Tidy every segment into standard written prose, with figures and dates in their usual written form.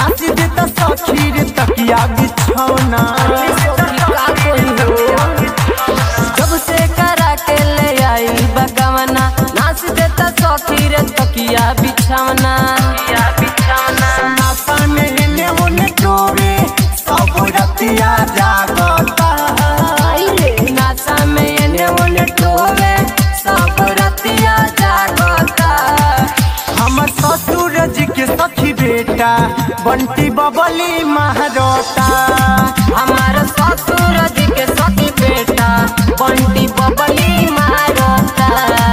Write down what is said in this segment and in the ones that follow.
नासी देता सखी रे तकिया बिछौना। जब से करा के ले आई बगवना नाच देता सखी रे तकिया बिछौना। नासा में इन्हें उन्हें टोवे सब रतिया जागता। नासा में इन्हें उन्हें टोवे सब रतिया जागता। हमर ससुर जी के सखी बेटा बंटी बबली महारोता। हमारा ससुर जी के सखी बेटा बंटी बबली महारोता।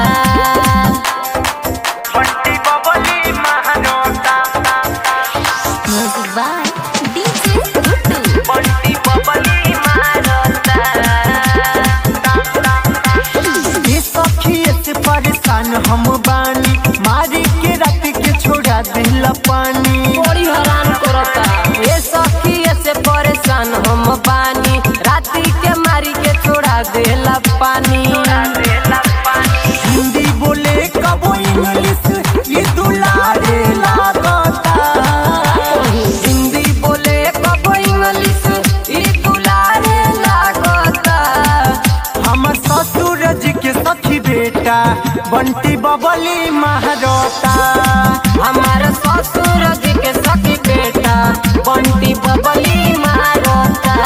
बंटी बबली महारोता। Music by DJ Guddu. Bunty Babli महारोता। ये सखी से परेशान हम बानी मारी के रात के छोड़ा दिला पानी। बड़ी हैरान करता ये सखी से परेशान हम बानी राती के मारी के छोड़ा देला पानी। हिंदी बोले कबो इंग्लिश ये दुलारे लागता। हिंदी बोले कबो इंग्लिश ई दुलारे लागता। हमर ससुर जी के सखी बेटा बंटी बबली महारोता। हमारा ससुर जी के सखी बेटा बंटी बबली महारोता।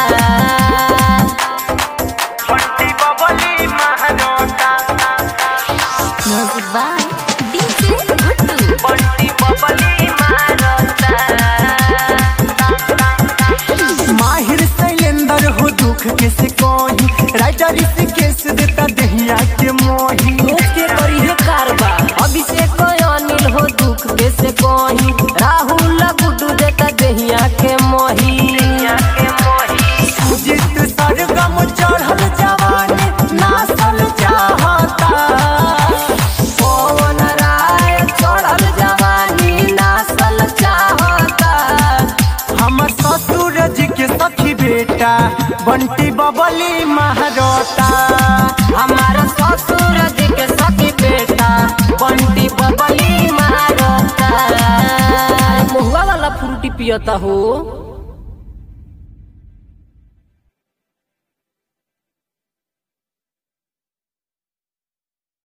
बंटी बबली महारोता। Music by DJ Guddu. Bunty Babli महारोता। माहिर शैलेंद्र हो दुख के से कोही राइटर इसे केस देता दहिया के मोही। के करी है कारबा अभिषेक अनिल हो दुख के से कोही राहुल गुड्डू देता दहिया के मोही। जित सरगम चढ़ल जवानी नासल चाहता। पवन राय चढ़ल जवानी नासल चाहता। हमर ससुर जी के सखी बेटा बंटी बबली महारोता। हमारा ससुर जी के सखी बेटा बंटी बबली महारोता। महुआ वाला फ्रूटी पियता हो।